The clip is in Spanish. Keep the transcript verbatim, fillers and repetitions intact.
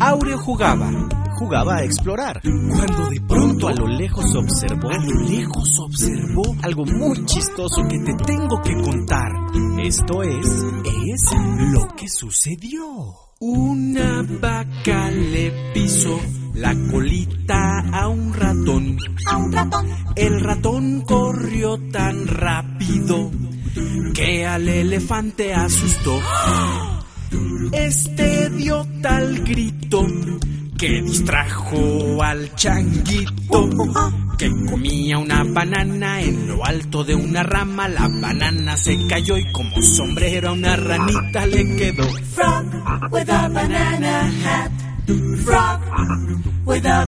Aureo jugaba, jugaba a explorar, cuando de pronto a lo lejos observó, a lo lejos observó algo muy chistoso que te tengo que contar. Esto es, es lo que sucedió. Una vaca le pisó la colita a un ratón. A un ratón. El ratón corrió tan rápido que al elefante asustó. Este dio tal grito que distrajo al changuito, que comía una banana en lo alto de una rama. La banana se cayó y como sombrero a una ranita le quedó. Frog with a banana hat. Frog with a